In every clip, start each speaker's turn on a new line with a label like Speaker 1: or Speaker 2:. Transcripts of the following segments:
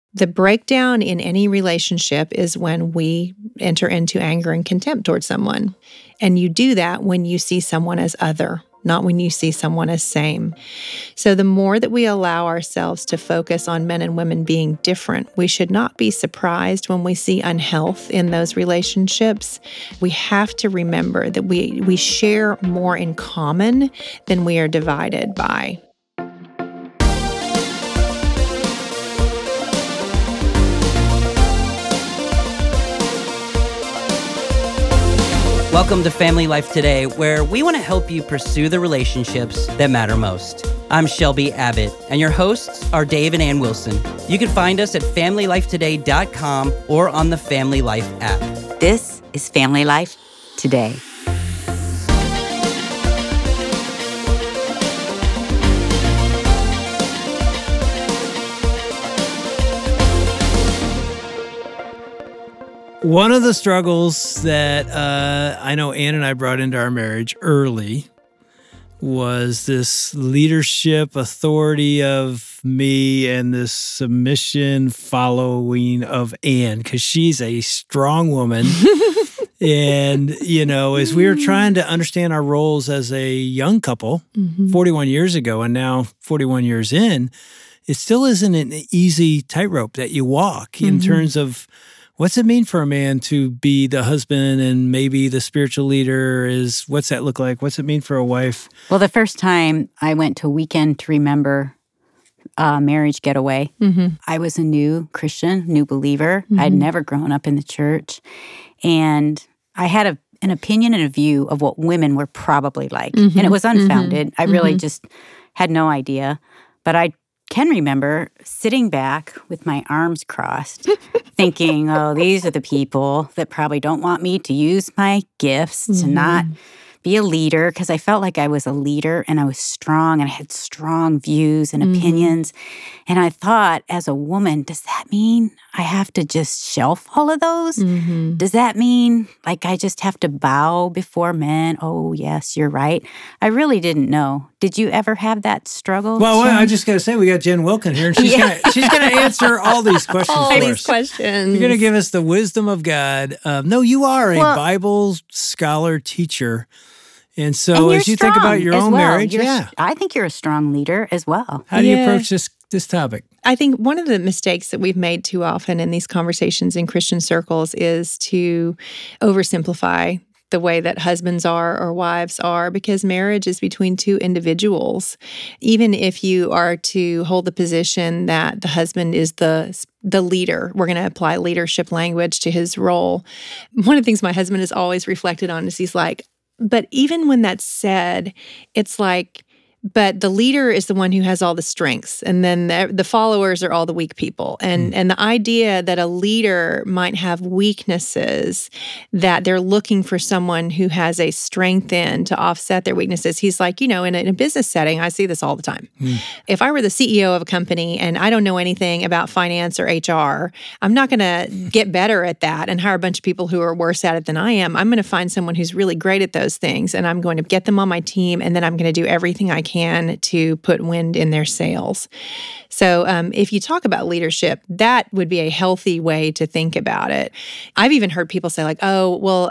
Speaker 1: The breakdown in any relationship is when we enter into anger and contempt towards someone. And you do that when you see someone as other, not when you see someone as same. So the more that we allow ourselves to focus on men and women being different, we should not be surprised when we see unhealth in those relationships. We have to remember that we share more in common than we are divided by.
Speaker 2: Welcome to Family Life Today, where we want to help you pursue the relationships that matter most. I'm Shelby Abbott, and your hosts are Dave and Ann Wilson. You can find us at FamilyLifeToday.com or on the Family Life app.
Speaker 3: This is Family Life Today.
Speaker 4: One of the struggles that I know Ann and I brought into our marriage early was this leadership authority of me and this submission following of Ann, because she's a strong woman. And, you know, as we were trying to understand our roles as a young couple 41 years ago and now 41 years in, it still isn't an easy tightrope that you walk in terms of what's it mean for a man to be the husband and maybe the spiritual leader is, what's that look like? What's it mean for a wife?
Speaker 3: Well, the first time I went to Weekend to Remember marriage getaway, I was a new Christian, new believer. I'd never grown up in the church. And I had an opinion and a view of what women were probably like. And it was unfounded. I really just had no idea. But I can remember sitting back with my arms crossed, thinking, oh, these are the people that probably don't want me to use my gifts, to not be a leader, because I felt like I was a leader and I was strong and I had strong views and opinions. And I thought, as a woman, does that mean I have to just shelf all of those? Does that mean like I just have to bow before men? Oh, yes, you're right. I really didn't know. Did you ever have that struggle?
Speaker 4: Well, I just got to say, we got Jen Wilkin here, and she's gonna answer all these questions for us.
Speaker 1: Questions.
Speaker 4: You're going to give us the wisdom of God. No, you are a Bible scholar teacher. And so as you think about your own marriage,
Speaker 3: I think you're a strong leader as well.
Speaker 4: How do you approach this topic?
Speaker 1: I think one of the mistakes that we've made too often in these conversations in Christian circles is to oversimplify the way that husbands are or wives are, because marriage is between two individuals. Even if you are to hold the position that the husband is the leader, we're going to apply leadership language to his role. One of the things my husband has always reflected on is he's like, but even when that's said, it's like, but the leader is the one who has all the strengths, and then the followers are all the weak people. And the idea that a leader might have weaknesses, that they're looking for someone who has a strength in to offset their weaknesses. He's like, in a business setting, I see this all the time. If I were the CEO of a company and I don't know anything about finance or HR, I'm not going to get better at that and hire a bunch of people who are worse at it than I am. I'm going to find someone who's really great at those things, and I'm going to get them on my team, and then I'm going to do everything I can to put wind in their sails. So if you talk about leadership, that would be a healthy way to think about it. I've even heard people say like, oh, well,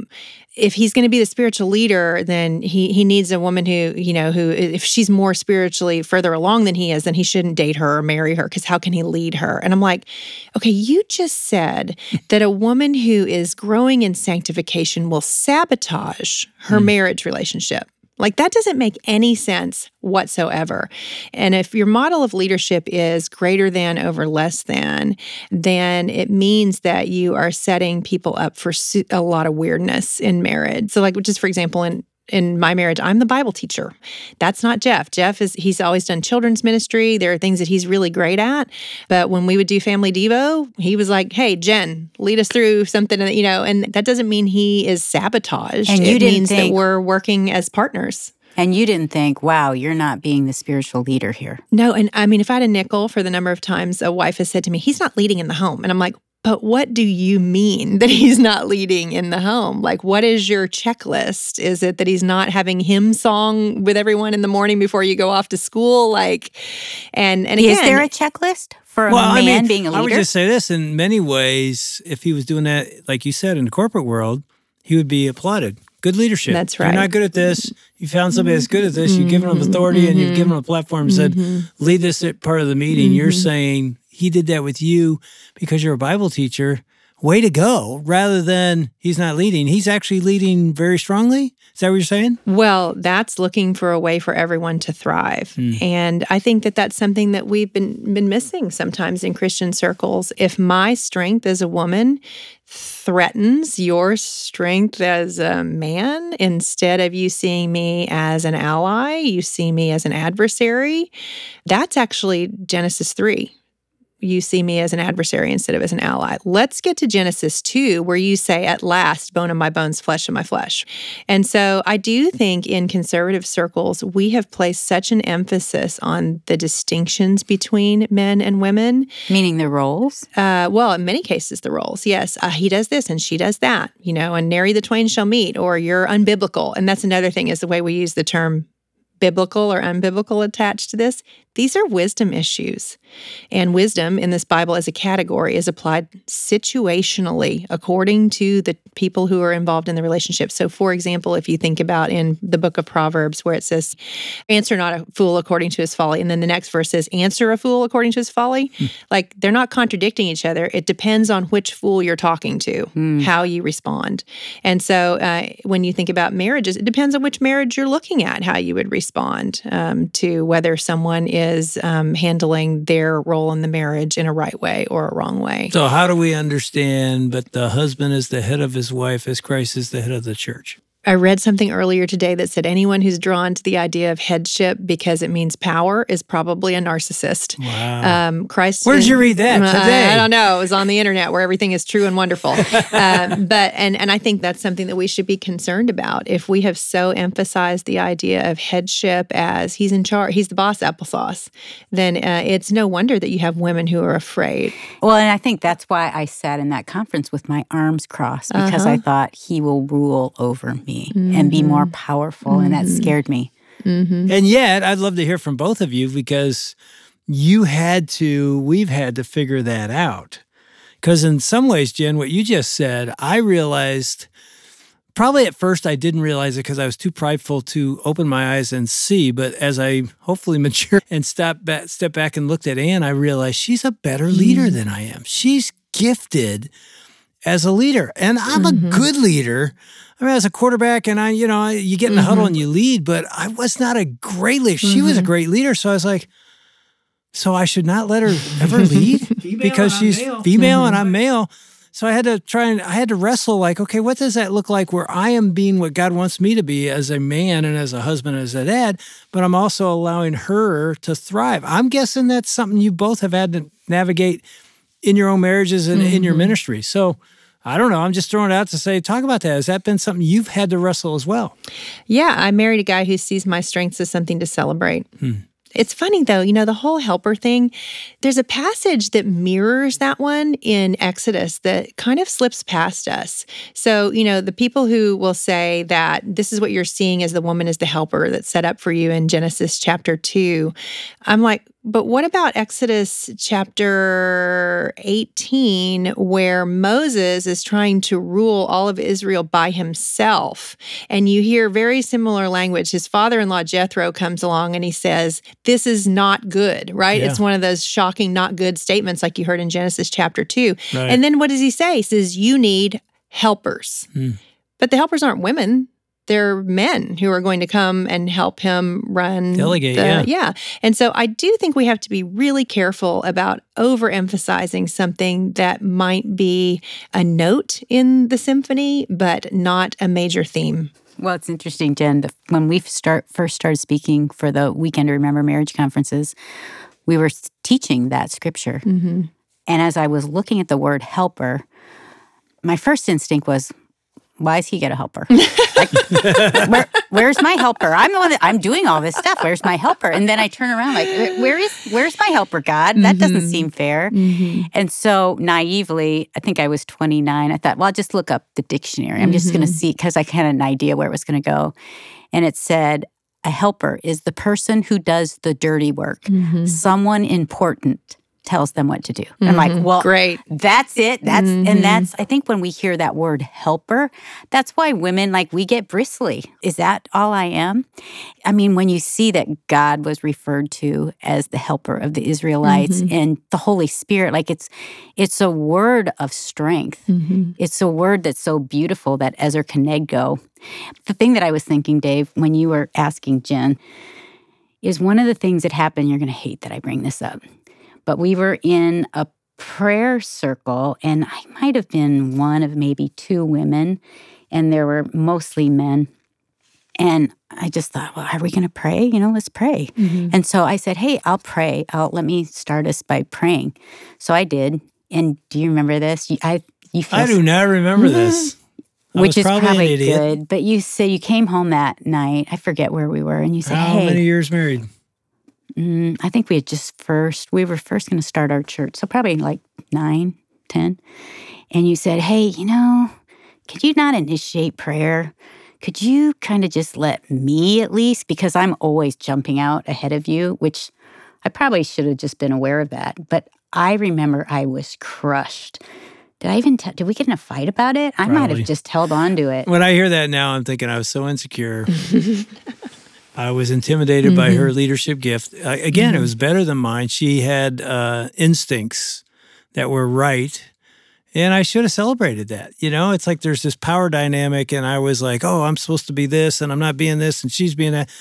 Speaker 1: if he's going to be the spiritual leader, then he needs a woman who if she's more spiritually further along than he is, then he shouldn't date her or marry her, because how can he lead her? And I'm like, okay, you just said that a woman who is growing in sanctification will sabotage her marriage relationship. Like, that doesn't make any sense whatsoever. And if your model of leadership is greater than over less than, then it means that you are setting people up for a lot of weirdness in marriage. So like, just for example, in my marriage, I'm the Bible teacher. That's not Jeff. He's always done children's ministry. There are things that he's really great at. But when we would do Family Devo, he was like, hey, Jen, lead us through something, and that doesn't mean he is sabotaged.
Speaker 3: And
Speaker 1: it means that we're working as partners.
Speaker 3: And you didn't think, wow, you're not being the spiritual leader here.
Speaker 1: No, and I mean, if I had a nickel for the number of times a wife has said to me, he's not leading in the home. And I'm like, but what do you mean that he's not leading in the home? Like, what is your checklist? Is it that he's not having hymn song with everyone in the morning before you go off to school? Like, and again,
Speaker 3: is there a checklist for a man being a leader?
Speaker 4: I would just say this, in many ways, if he was doing that, like you said, in the corporate world, he would be applauded. Good leadership.
Speaker 1: That's right.
Speaker 4: You're not good at this. You found somebody that's good at this. You've given them authority and you've given them a platform and said, lead this at part of the meeting. You're saying he did that with you because you're a Bible teacher. Way to go. Rather than he's not leading. He's actually leading very strongly. Is that what you're saying?
Speaker 1: Well, that's looking for a way for everyone to thrive. And I think that that's something that we've been missing sometimes in Christian circles. If my strength as a woman threatens your strength as a man, instead of you seeing me as an ally, you see me as an adversary, that's actually Genesis 3. You see me as an adversary instead of as an ally. Let's get to Genesis 2, where you say, at last, bone of my bones, flesh of my flesh. And so I do think in conservative circles, we have placed such an emphasis on the distinctions between men and women.
Speaker 3: Meaning the roles?
Speaker 1: Well, in many cases, the roles. Yes, he does this and she does that, and nary the twain shall meet, or you're unbiblical. And that's another thing, is the way we use the term biblical or unbiblical attached to this. These are wisdom issues. And wisdom in this Bible as a category is applied situationally according to the people who are involved in the relationship. So, for example, if you think about in the book of Proverbs where it says, answer not a fool according to his folly. And then the next verse says, answer a fool according to his folly. Like, they're not contradicting each other. It depends on which fool you're talking to, how you respond. And so when you think about marriages, it depends on which marriage you're looking at, how you would respond to whether someone is handling their role in the marriage in a right way or a wrong way.
Speaker 4: So how do we understand that the husband is the head of his wife as Christ is the head of the church?
Speaker 1: I read something earlier today that said anyone who's drawn to the idea of headship because it means power is probably a narcissist.
Speaker 4: Wow.
Speaker 1: Christ.
Speaker 4: Where did you read that today?
Speaker 1: I don't know. It was on the internet where everything is true and wonderful. But I think that's something that we should be concerned about. If we have so emphasized the idea of headship as he's in charge, he's the boss applesauce, then it's no wonder that you have women who are afraid.
Speaker 3: Well, and I think that's why I sat in that conference with my arms crossed, because I thought he will rule over me. And be more powerful, and that scared me.
Speaker 4: And yet, I'd love to hear from both of you, because we've had to figure that out. Because in some ways, Jen, what you just said, I realized, probably at first I didn't realize it because I was too prideful to open my eyes and see, but as I hopefully matured and stepped back and looked at Ann, I realized she's a better leader than I am. She's gifted as a leader, and I'm a good leader. I mean, as a quarterback, and you get in the huddle and you lead, but I was not a great leader. She was a great leader, so I was like, so I should not let her ever lead because she's female and I'm male. So I had to wrestle, like, okay, what does that look like where I am being what God wants me to be as a man and as a husband, as a dad, but I'm also allowing her to thrive. I'm guessing that's something you both have had to navigate in your own marriages and in your ministry. So I don't know. I'm just throwing it out to say, talk about that. Has that been something you've had to wrestle as well?
Speaker 1: Yeah, I married a guy who sees my strengths as something to celebrate. It's funny, though, the whole helper thing, there's a passage that mirrors that one in Exodus that kind of slips past us. So, the people who will say that this is what you're seeing as the woman is the helper that's set up for you in Genesis chapter 2, I'm like, but what about Exodus chapter 18, where Moses is trying to rule all of Israel by himself? And you hear very similar language. His father-in-law, Jethro, comes along and he says, this is not good, right?
Speaker 4: Yeah.
Speaker 1: It's one of those shocking, not good statements like you heard in Genesis chapter 2.
Speaker 4: Right.
Speaker 1: And then what does he say? He says, you need helpers. But the helpers aren't women. They're men who are going to come and help him run.
Speaker 4: Delegate,
Speaker 1: yeah. And so I do think we have to be really careful about overemphasizing something that might be a note in the symphony, but not a major theme.
Speaker 3: Well, it's interesting, Jen. When we first started speaking for the Weekend to Remember Marriage conferences, we were teaching that scripture. And as I was looking at the word helper, my first instinct was, why does he get a helper? Like, where's my helper? I'm the one I'm doing all this stuff. Where's my helper? And then I turn around like, where's my helper, God? That doesn't seem fair. And so naively, I think I was 29. I thought, well, I'll just look up the dictionary. I'm just going to see, because I had an idea where it was going to go. And it said, a helper is the person who does the dirty work. Someone important tells them what to do. I'm like, well,
Speaker 1: great.
Speaker 3: That's it. And that's, I think when we hear that word helper, that's why women, like, we get bristly. Is that all I am? I mean, when you see that God was referred to as the helper of the Israelites and the Holy Spirit, like it's a word of strength. It's a word that's so beautiful, that Ezer Kenegdo. The thing that I was thinking, Dave, when you were asking Jen, is one of the things that happened, you're going to hate that I bring this up, but we were in a prayer circle, and I might have been one of maybe 2 women, and there were mostly men. And I just thought, well, are we going to pray? Let's pray. And so I said, hey, I'll pray. Let me start us by praying. So I did. And do you remember this? I
Speaker 4: do not remember this.
Speaker 3: Which is probably good. But you said you came home that night. I forget where we were. And you said,
Speaker 4: how many years married?
Speaker 3: I think we were first going to start our church. So probably like 9, 10. And you said, hey, could you not initiate prayer? Could you kind of just let me at least? Because I'm always jumping out ahead of you, which I probably should have just been aware of that. But I remember I was crushed. Did we get in a fight about it? I might have just held on to it.
Speaker 4: When I hear that now, I'm thinking I was so insecure. I was intimidated by her leadership gift. Again, it was better than mine. She had instincts that were right, and I should have celebrated that. It's like there's this power dynamic, and I was like, oh, I'm supposed to be this, and I'm not being this, and she's being that.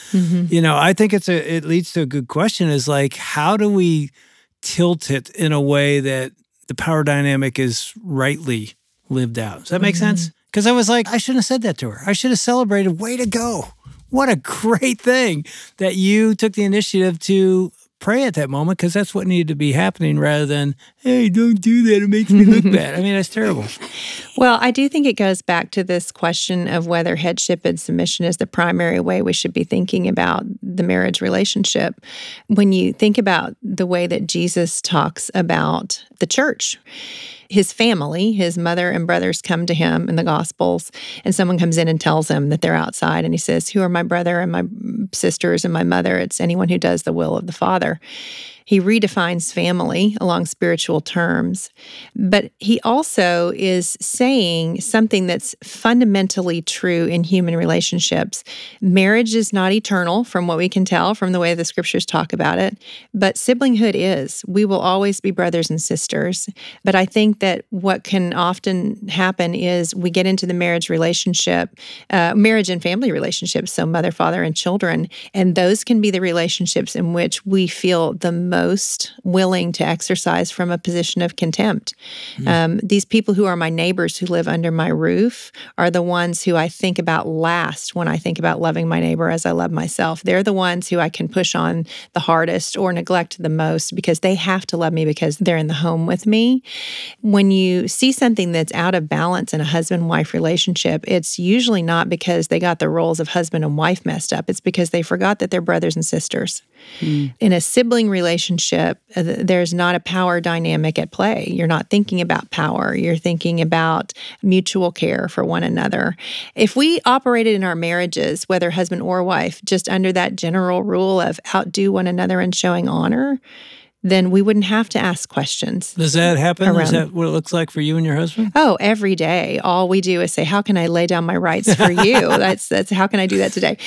Speaker 4: I think it leads to a good question, is like, how do we tilt it in a way that the power dynamic is rightly lived out? Does that make sense? Because I was like, I shouldn't have said that to her. I should have celebrated, way to go. What a great thing that you took the initiative to pray at that moment, because that's what needed to be happening, rather than, hey, don't do that, it makes me look bad. I mean, that's terrible.
Speaker 1: Well, I do think it goes back to this question of whether headship and submission is the primary way we should be thinking about the marriage relationship. When you think about the way that Jesus talks about the church, his family, his mother and brothers come to him in the Gospels, and someone comes in and tells him that they're outside, and he says, who are my brother and my sisters and my mother? It's anyone who does the will of the Father. He redefines family along spiritual terms, but he also is saying something that's fundamentally true in human relationships. Marriage is not eternal, from what we can tell from the way the scriptures talk about it, but siblinghood is. We will always be brothers and sisters. But I think that what can often happen is we get into the marriage relationship, marriage and family relationships, so mother, father, and children, and those can be the relationships in which we feel the most willing to exercise from a position of contempt. These people who are my neighbors who live under my roof are the ones who I think about last when I think about loving my neighbor as I love myself. They're the ones who I can push on the hardest or neglect the most, because they have to love me because they're in the home with me. When you see something that's out of balance in a husband-wife relationship, it's usually not because they got the roles of husband and wife messed up. It's because they forgot that they're brothers and sisters. In a sibling relationship, there's not a power dynamic at play. You're not thinking about power. You're thinking about mutual care for one another. If we operated in our marriages, whether husband or wife, just under that general rule of outdo one another and showing honor, then we wouldn't have to ask questions.
Speaker 4: Does that happen? Is that what it looks like for you and your husband?
Speaker 1: Oh, every day. All we do is say, how can I lay down my rights for you? That's how can I do that today?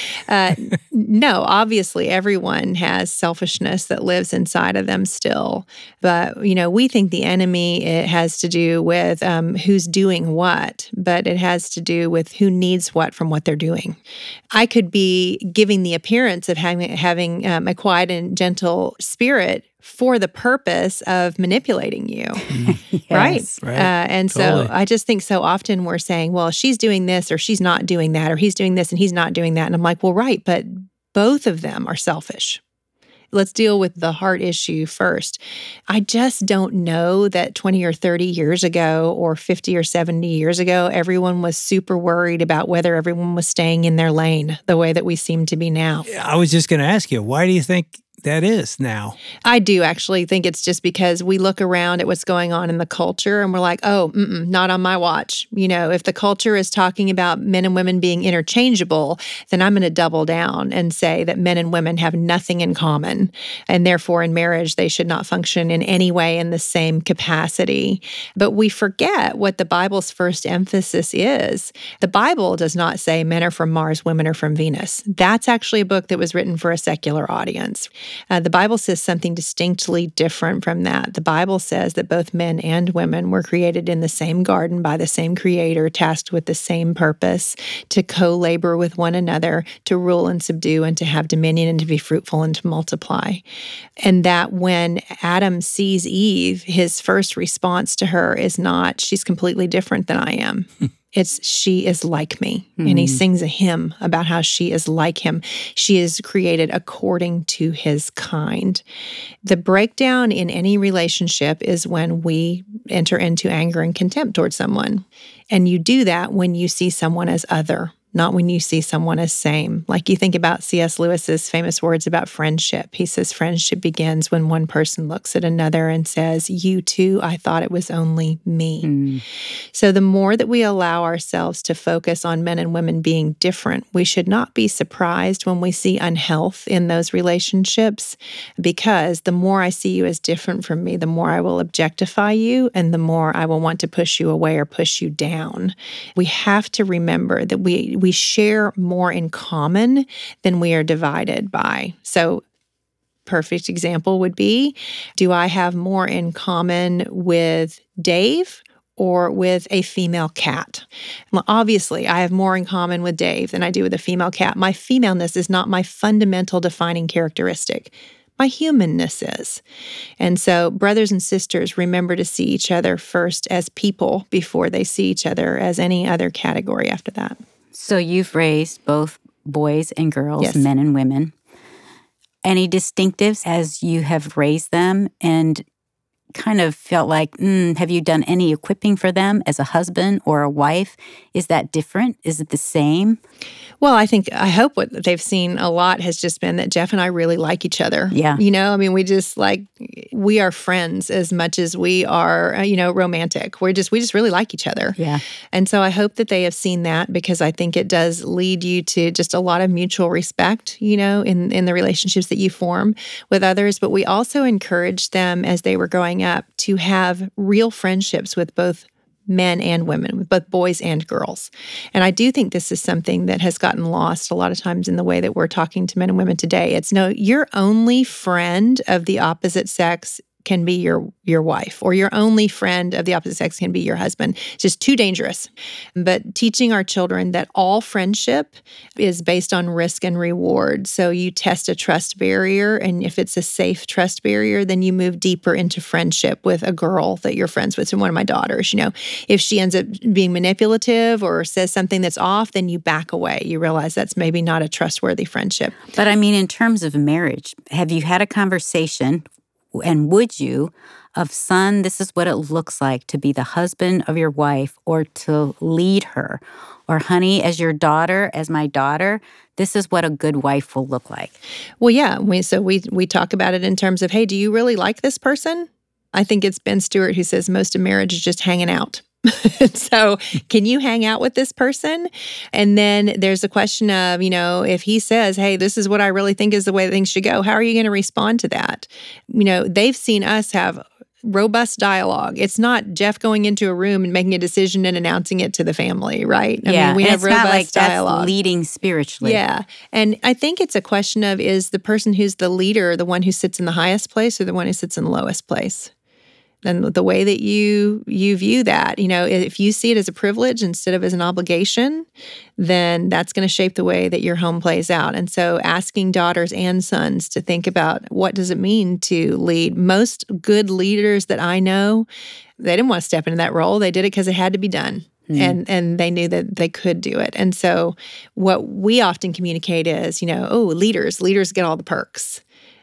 Speaker 1: No, obviously everyone has selfishness that lives inside of them still. But, we think the enemy, it has to do with who's doing what, but it has to do with who needs what from what they're doing. I could be giving the appearance of having a quiet and gentle spirit for the purpose of manipulating you,
Speaker 3: Yes.
Speaker 1: right? And totally. So I just think so often we're saying, well, she's doing this or she's not doing that, or he's doing this and he's not doing that. And I'm like, well, right, but both of them are selfish. let's deal with the heart issue first. I just don't know that 20 or 30 years ago or 50 or 70 years ago, everyone was super worried about whether everyone was staying in their lane the way that we seem to be now.
Speaker 4: I was just going to ask you, why do you think that is now?
Speaker 1: I do actually think it's just because we look around at what's going on in the culture and we're like, oh, not on my watch. If the culture is talking about men and women being interchangeable, then I'm going to double down and say that men and women have nothing in common. And therefore, in marriage, they should not function in any way in the same capacity. But we forget what the Bible's first emphasis is. The Bible does not say men are from Mars, women are from Venus. That's actually a book that was written for a secular audience. The Bible says something distinctly different from that. The Bible says that both men and women were created in the same garden by the same Creator, tasked with the same purpose, to co-labor with one another, to rule and subdue, and to have dominion, and to be fruitful and to multiply. And that when Adam sees Eve, his first response to her is not, she's completely different than I am. It's, she is like me. And he sings a hymn about how she is like him. She is created according to his kind. The breakdown in any relationship is when we enter into anger and contempt towards someone. And you do that when you see someone as other, not when you see someone as same. Like you think about C.S. Lewis's famous words about friendship. He says, friendship begins when one person looks at another and says, you too, I thought it was only me. So the more that we allow ourselves to focus on men and women being different, we should not be surprised when we see unhealth in those relationships, because the more I see you as different from me, the more I will objectify you and the more I will want to push you away or push you down. We have to remember that we share more in common than we are divided by. So, perfect example would be, do I have more in common with Dave or with a female cat? Well, obviously, I have more in common with Dave than I do with a female cat. My femaleness is not my fundamental defining characteristic. My humanness is. And so, brothers and sisters, remember to see each other first as people before they see each other as any other category after that.
Speaker 3: So you've raised both boys and girls,
Speaker 1: Yes.
Speaker 3: men and women. Any distinctives as you have raised them and kind of felt like, have you done any equipping for them as a husband or a wife? Is that different? Is it the same?
Speaker 1: Well, I hope what they've seen a lot has just been that Jeff and I really like each other.
Speaker 3: Yeah.
Speaker 1: We are friends as much as we are, romantic. We just really like each other.
Speaker 3: Yeah.
Speaker 1: And so I hope that they have seen that, because I think it does lead you to just a lot of mutual respect, in the relationships that you form with others. But we also encouraged them as they were growing up to have real friendships with both men and women, with both boys and girls. And I do think this is something that has gotten lost a lot of times in the way that we're talking to men and women today. It's no, your only friend of the opposite sex can be your wife, or your only friend of the opposite sex can be your husband. It's just too dangerous. But teaching our children that all friendship is based on risk and reward. So you test a trust barrier, and if it's a safe trust barrier, then you move deeper into friendship with a girl that you're friends with. So one of my daughters, if she ends up being manipulative or says something that's off, then you back away. You realize that's maybe not a trustworthy friendship.
Speaker 3: But I mean, in terms of marriage, have you had a conversation, and would you, of son, this is what it looks like to be the husband of your wife or to lead her? Or honey, as your daughter, as my daughter, this is what a good wife will look like.
Speaker 1: Well, yeah. We talk about it in terms of, hey, do you really like this person? I think it's Ben Stewart who says most of marriage is just hanging out. So can you hang out with this person? And then there's a question of, if he says, hey, this is what I really think is the way things should go, how are you going to respond to that? They've seen us have robust dialogue. It's not Jeff going into a room and making a decision and announcing it to the family, right?
Speaker 3: We have
Speaker 1: robust
Speaker 3: not like
Speaker 1: dialogue.
Speaker 3: That's leading spiritually.
Speaker 1: Yeah. And I think it's a question of, is the person who's the leader the one who sits in the highest place or the one who sits in the lowest place? And the way that you view that, if you see it as a privilege instead of as an obligation, then that's going to shape the way that your home plays out. And so asking daughters and sons to think about, what does it mean to lead? Most good leaders that I know, they didn't want to step into that role. They did it because it had to be done. And they knew that they could do it. And so what we often communicate is, leaders get all the perks.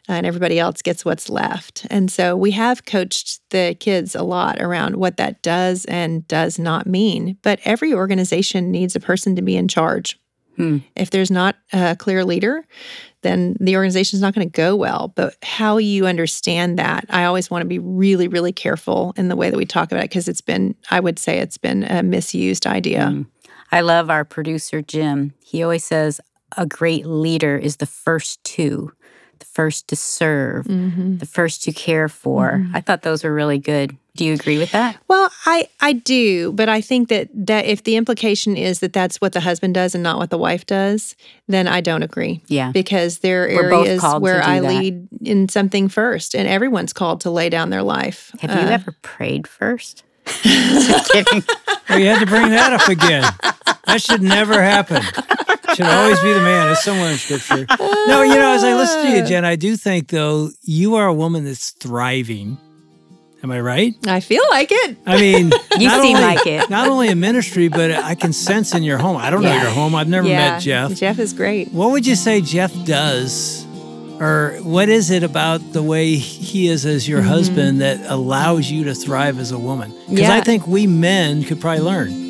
Speaker 1: and everybody else gets what's left. And so we have coached the kids a lot around what that does and does not mean. But every organization needs a person to be in charge. If there's not a clear leader, then the organization's not going to go well. But how you understand that, I always want to be really, really careful in the way that we talk about it, because I would say it's been a misused idea.
Speaker 3: I love our producer, Jim. He always says a great leader is the first to serve, the first to care for. I thought those were really good. Do you agree with that?
Speaker 1: Well, I do, but I think that if the implication is that that's what the husband does and not what the wife does, then I don't agree.
Speaker 3: Yeah.
Speaker 1: Because there are areas where I lead in something first, and everyone's called to lay down their life.
Speaker 3: Have you ever prayed first? Just kidding.
Speaker 4: Oh, you had to bring that up again. That should never happen. Should always be the man. It's somewhere in Scripture. No, as I listen to you, Jen, I do think, though, you are a woman that's thriving. Am I right?
Speaker 1: I feel like it.
Speaker 4: I mean,
Speaker 3: you seem like it.
Speaker 4: Not only in ministry, but I can sense in your home. I don't know your home. I've never met Jeff.
Speaker 1: Jeff is great.
Speaker 4: What would you say Jeff does, or what is it about the way he is as your husband that allows you to thrive as a woman? Because I think we men could probably learn.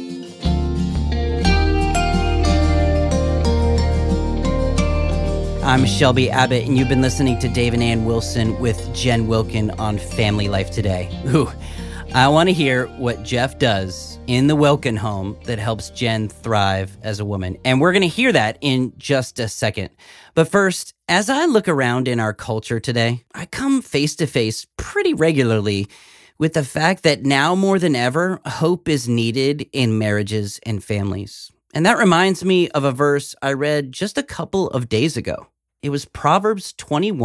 Speaker 2: I'm Shelby Abbott, and you've been listening to Dave and Ann Wilson with Jen Wilkin on Family Life Today. Ooh, I want to hear what Jeff does in the Wilkin home that helps Jen thrive as a woman. And we're going to hear that in just a second. But first, as I look around in our culture today, I come face to face pretty regularly with the fact that now more than ever, hope is needed in marriages and families. And that reminds me of a verse I read just a couple of days ago. It was Proverbs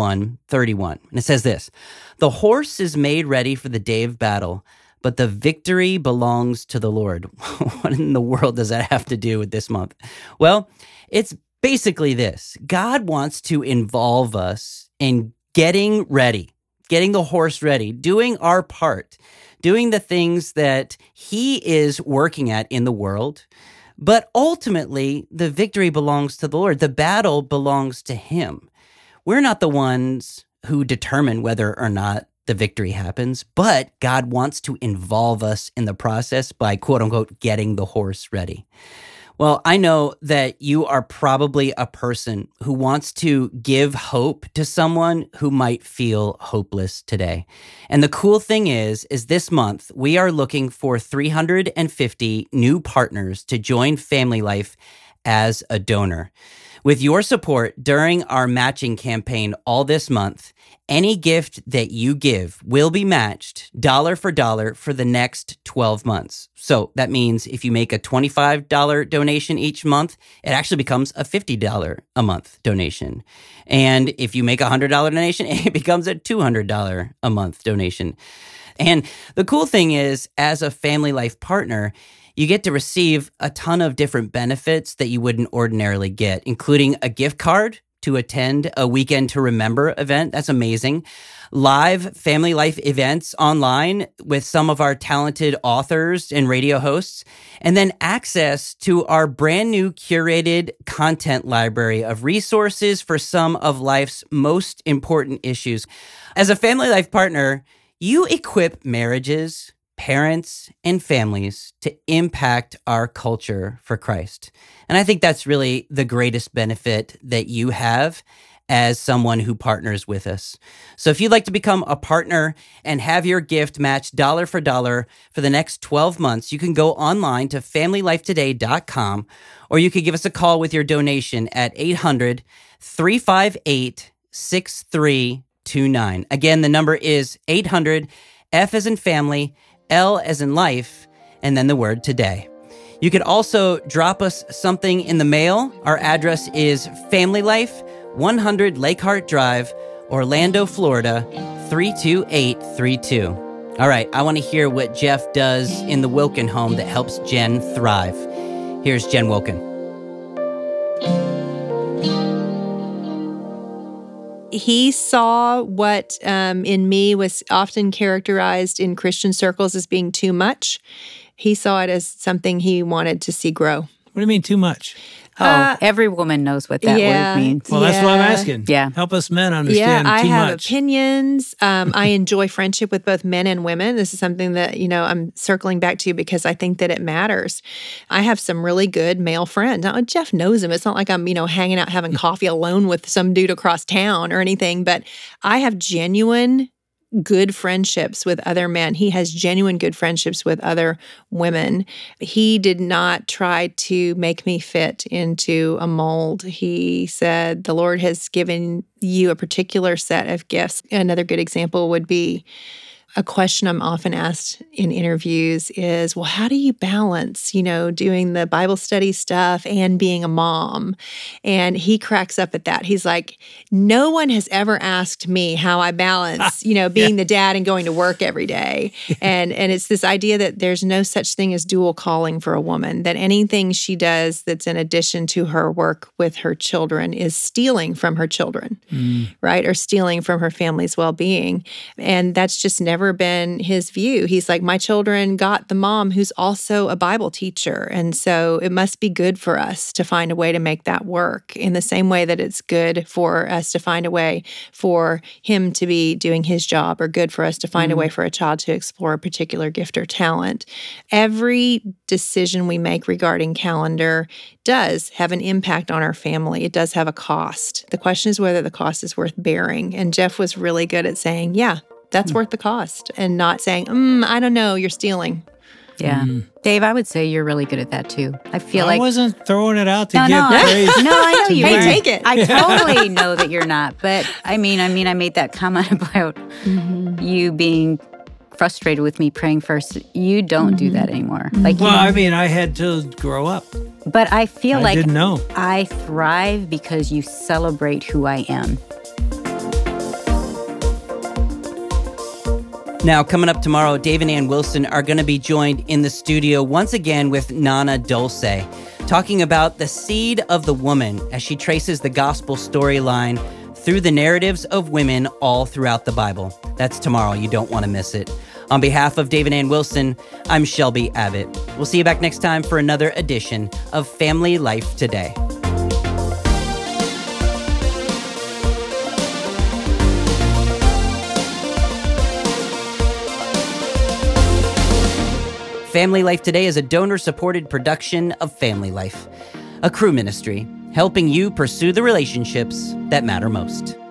Speaker 2: 21:31. And it says this: "The horse is made ready for the day of battle, but the victory belongs to the Lord." What in the world does that have to do with this month? Well, it's basically this. God wants to involve us in getting ready, getting the horse ready, doing our part, doing the things that He is working at in the world. But ultimately, the victory belongs to the Lord. The battle belongs to Him. We're not the ones who determine whether or not the victory happens, but God wants to involve us in the process by, quote unquote, getting the horse ready. Well, I know that you are probably a person who wants to give hope to someone who might feel hopeless today. And the cool thing is this month, we are looking for 350 new partners to join Family Life as a donor. With your support during our matching campaign all this month, any gift that you give will be matched dollar for dollar for the next 12 months. So that means if you make a $25 donation each month, it actually becomes a $50 a month donation. And if you make a $100 donation, it becomes a $200 a month donation. And the cool thing is, as a Family Life partner, you get to receive a ton of different benefits that you wouldn't ordinarily get, including a gift card to attend a Weekend to Remember event. That's amazing. Live Family Life events online with some of our talented authors and radio hosts, and then access to our brand new curated content library of resources for some of life's most important issues. As a Family Life partner, you equip marriages, parents, and families to impact our culture for Christ. And I think that's really the greatest benefit that you have as someone who partners with us. So if you'd like to become a partner and have your gift matched dollar for dollar for the next 12 months, you can go online to familylifetoday.com, or you could give us a call with your donation at 800-358-6329. Again, the number is 800, F as in family, L as in life, and then the word today. You could also drop us something in the mail. Our address is Family Life, 100 Lakehart Drive, Orlando, Florida, 32832. All right, I want to hear what Jeff does in the Wilkin home that helps Jen thrive. Here's Jen Wilkin.
Speaker 1: He saw what in me was often characterized in Christian circles as being too much. He saw it as something he wanted to see grow.
Speaker 4: What do you mean too much?
Speaker 3: Every woman knows what that word means.
Speaker 4: Well, that's what I'm asking.
Speaker 3: Yeah.
Speaker 4: Help us men understand
Speaker 1: I
Speaker 4: too
Speaker 1: have
Speaker 4: much.
Speaker 1: opinions. I enjoy friendship with both men and women. This is something that, I'm circling back to because I think that it matters. I have some really good male friends. Now, Jeff knows him. It's not like I'm, hanging out having coffee alone with some dude across town or anything, but I have genuine good friendships with other men. He has genuine good friendships with other women. He did not try to make me fit into a mold. He said, the Lord has given you a particular set of gifts. Another good example would be a question I'm often asked in interviews is, well, how do you balance, doing the Bible study stuff and being a mom? And he cracks up at that. He's like, no one has ever asked me how I balance, being the dad and going to work every day. And it's this idea that there's no such thing as dual calling for a woman, that anything she does that's in addition to her work with her children is stealing from her children, right? Or stealing from her family's well-being. And that's just never been his view. He's like, my children got the mom who's also a Bible teacher. And so it must be good for us to find a way to make that work in the same way that it's good for us to find a way for him to be doing his job, or good for us to find a way for a child to explore a particular gift or talent. Every decision we make regarding calendar does have an impact on our family. It does have a cost. The question is whether the cost is worth bearing. And Jeff was really good at saying, yeah, that's worth the cost, and not saying, I don't know, you're stealing.
Speaker 3: Yeah. Dave, I would say you're really good at that too. I feel
Speaker 4: I
Speaker 3: like
Speaker 4: wasn't throwing it out to
Speaker 3: No,
Speaker 4: give
Speaker 3: no.
Speaker 4: praise.
Speaker 3: No, I know you
Speaker 1: Hey,
Speaker 3: weren't.
Speaker 1: take it.
Speaker 3: I totally know that you're not. But I made that comment about you being frustrated with me praying first. You don't do that anymore. Like,
Speaker 4: Well, I had to grow up.
Speaker 3: but I feel
Speaker 4: I
Speaker 3: like
Speaker 4: didn't know.
Speaker 3: I thrive because you celebrate who I am.
Speaker 2: Now, coming up tomorrow, Dave and Ann Wilson are going to be joined in the studio once again with Nana Dulce, talking about the seed of the woman as she traces the gospel storyline through the narratives of women all throughout the Bible. That's tomorrow. You don't want to miss it. On behalf of Dave and Ann Wilson, I'm Shelby Abbott. We'll see you back next time for another edition of Family Life Today. Family Life Today is a donor-supported production of Family Life, a Cru ministry helping you pursue the relationships that matter most.